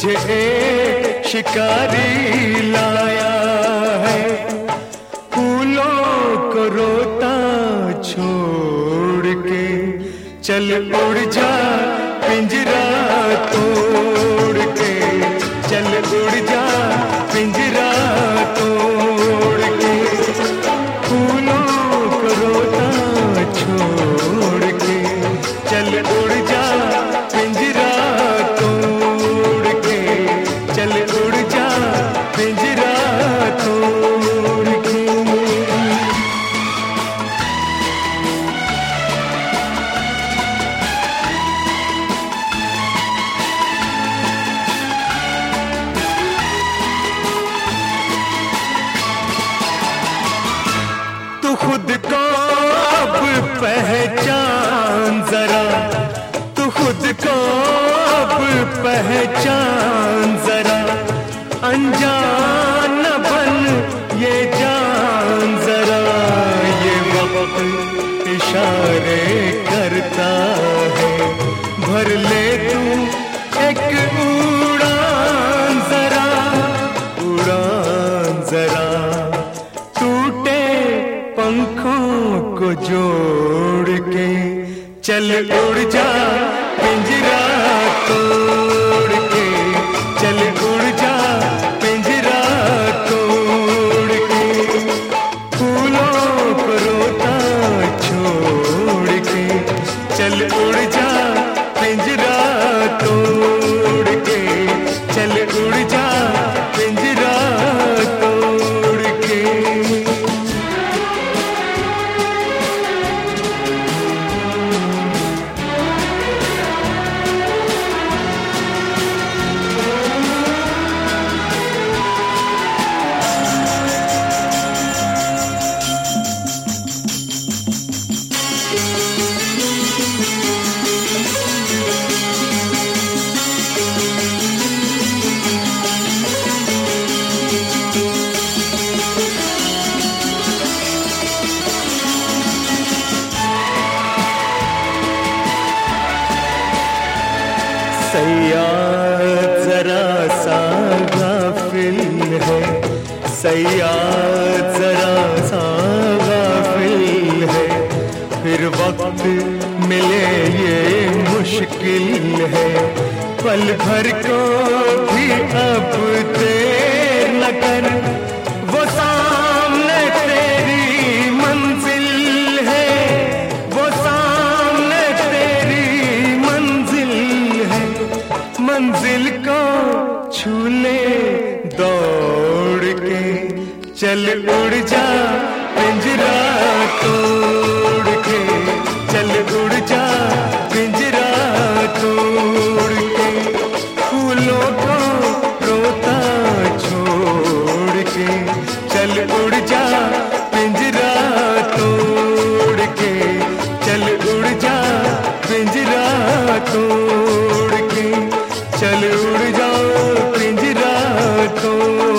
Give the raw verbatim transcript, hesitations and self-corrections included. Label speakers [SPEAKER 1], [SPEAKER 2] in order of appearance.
[SPEAKER 1] तुझे एक शिकारी लाया है। फूलों को रोता छोड़ के चल उड़ जा पिंजरा तोड़ के, चल उड़ जा पिंजरा तोड़ के। फूलों को रोता छोड़ के चल उड़ जा पिंजरा तोड़ के, चल उड़ जा पिंजरा तोड़ के। तू खुद को अब पहचान जरा, तू खुद को अब पहचान जरा। अनजान न बन ये जान जरा, ये वक्त इशारे करता है। भर ले तू एक उड़ान जरा, उड़ान जरा। टूटे पंखों को जोड़ के चल उड़ जा पिंजरा तोड़ के, चल उड़ जा पिंजरा तोड़ के। फूलों को रोता छोड़ के चल उड़ जा पिंजरा तोड़ के, चल उड़ जा पिंजरा तोड़ के। सैयाद जरा सा गाफिल है, सैयाद जरा सा गाफिल है। फिर वक्त मिले ये मुश्किल है, पल भर को भी अब देर न कर। वो सामने तेरी मंजिल है, वो सामने तेरी मंजिल है। मंजिल को छू ले दौड़ के चल उड़ जा पिंजरा तोड़ के, चल उड़ जा पिंजरा तोड़ के। फूलों को रोता छोड़ के चल उड़ जा पिंजरा तोड़ के, चल उड़ जा पिंजरा तोड़ के, चल उड़ जा पिंजरा तोड़